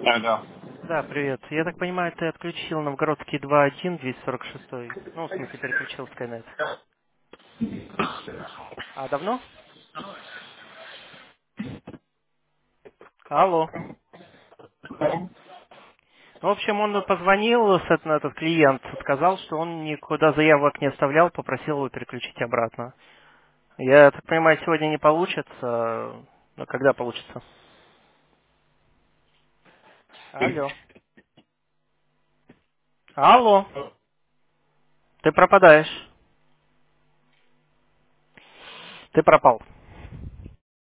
Да. Да, привет. Я так понимаю, ты отключил Новгородский 2.1, 246. Ну, в смысле, переключил Skynet. А давно? Алло. Ну, в общем, он позвонил, на этот клиент, сказал, что он никуда заявок не оставлял, попросил его переключить обратно. Я так понимаю, сегодня не получится. Но когда получится? Алло. Алло. Ты пропадаешь. Ты пропал.